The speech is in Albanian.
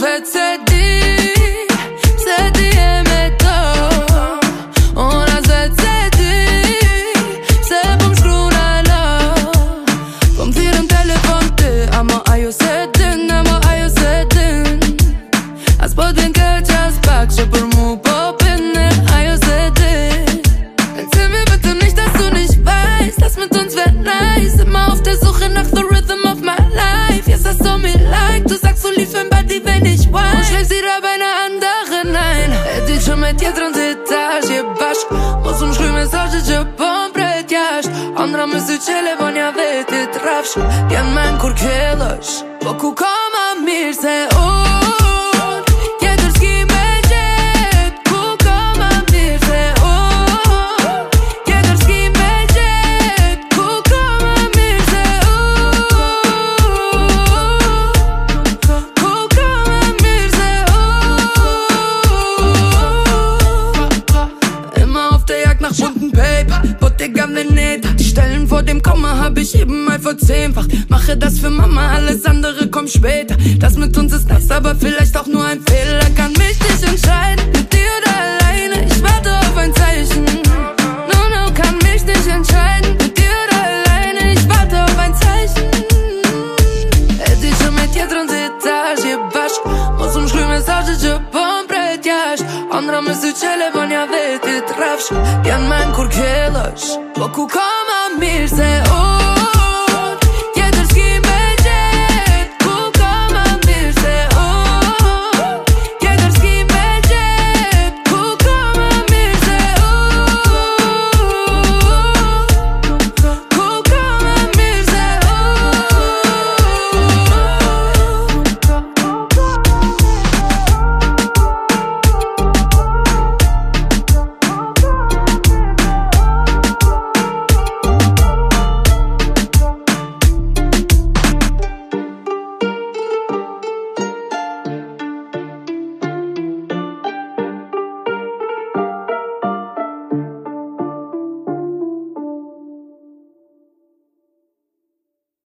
vetë se ti e me to. Unë as vetë se ti, se po m'shkru në lo. Po m'thirën telefon ty, ama ajo se din, as po din këtë qas pak, që për mu po pinner, ajo se din. Erzähl mir bitte nicht, dass du nicht weißt, das mit uns wär nice. Immer auf der Suche nach the rhythm of my life. Jetzt hast du mir like, du sagst, du liebst mein Body, wenn ich wein. Und schläfst wieder bei einer anderen, nein. Ti që me tjetërën të tash je bashk, mos më shkruj mesazhe që po m'pret jasht. Andra me sy qele vonja vetit rafsh, t'jan men kur kellësh, po ku ka ma mirë se unë, tjetër s'ki me gjet. Ku ka ma mirë se unë, tjetër s'ki me gjet. Ku ka ma mirë se unë, ku ka ma mirë se unë. Immer auf der Jagd nach bunten Paper, Bottega Veneta. Die Stellen vor dem Komma hab ich eben mal verzehnfacht. Mache das für Mama, alles andere kommt später. Das mit uns ist nice, aber vielleicht auch nur ein Fehler. Kann mich nicht entscheiden, mit dir oder alleine. Ich warte auf ein Zeichen. No, kann mich nicht entscheiden, mit dir oder alleine. Ich warte auf ein Zeichen. Ti që me tjetërën të tash je bashk, mos më shkruj mesazhe që po m'pret jasht. Andra me sy qele vonja vetit rafsh, t'jan men kur kellësh, po ku ka ma mirë se unë.